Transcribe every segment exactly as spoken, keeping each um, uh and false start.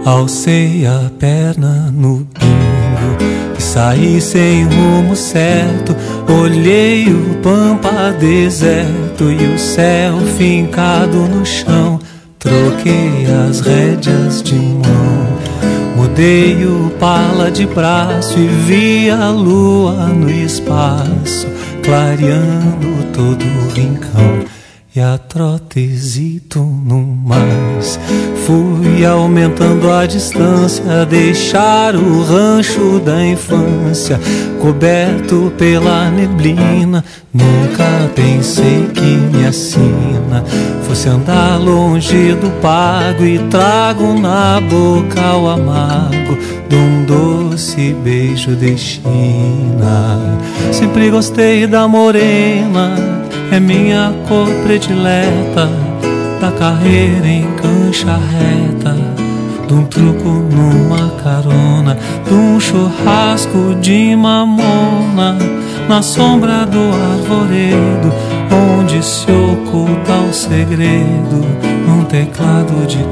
Alcei a perna no bingo e saí sem rumo certo. Olhei o pampa deserto e o céu fincado no chão. Troquei as rédeas de mão, mudei o pala de braço e vi a lua no espaço, clareando todo o rincão. E a trotezito no mais. Fui aumentando a distância, deixar o rancho da infância coberto pela neblina. Nunca pensei que minha sina fosse andar longe do pago e trago na boca o amargo de um doce beijo de China. Sempre gostei da morena, é minha cor predileta, da carreira em cancha reta, de um truco numa carona, de um churrasco de mamona, na sombra do arvoredo, onde se oculta o segredo, num teclado de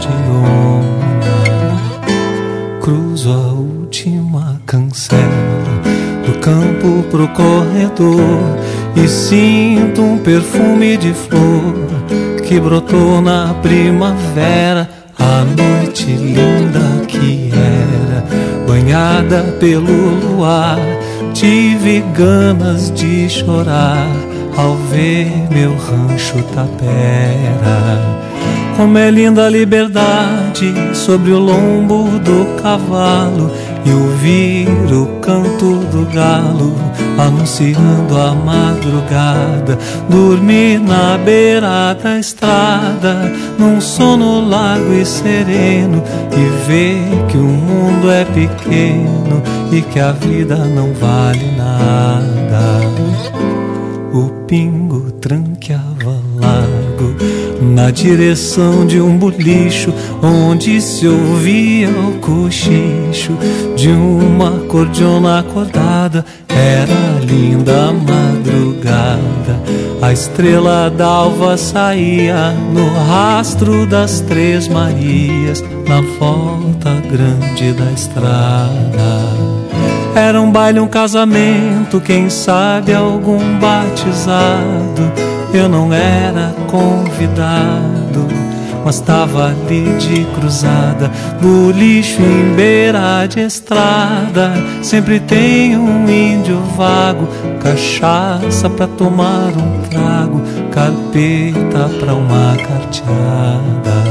cor-de-lona. Cruzo a última cancela, do campo pro corredor, e sinto um perfume de flor que brotou na primavera. A noite linda que era, banhada pelo luar, tive ganas de chorar ao ver meu rancho tapera. Como é linda a liberdade sobre o lombo do cavalo e ouvir o canto do galo anunciando a madrugada. Dormir na beira da estrada num sono largo e sereno e ver que o mundo é pequeno e que a vida não vale nada. O pingo tranqueava largo na direção de um bolicho, onde se ouvia o cochicho de uma cordiona acordada. Era linda a madrugada, a estrela d'alva saía no rastro das Três Marias, na volta grande da estrada. Era um baile, um casamento, quem sabe algum batizado. Eu não era convidado, mas tava ali de cruzada, bolicho em beira de estrada. Sempre tem um índio vago, cachaça pra tomar um trago, carpeta pra uma carteada.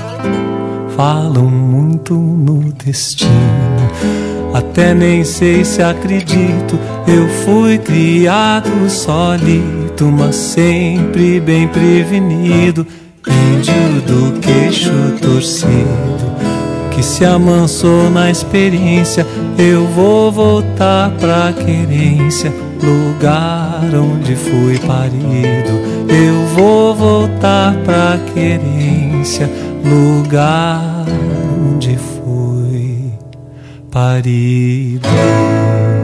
Falam muito no destino, até nem sei se acredito. Eu fui criado solito, mas sempre bem prevenido. Índio do queixo torcido, que se amansou na experiência. Eu vou voltar pra querência, lugar onde fui parido. Eu vou voltar pra querência, lugar onde fui parido.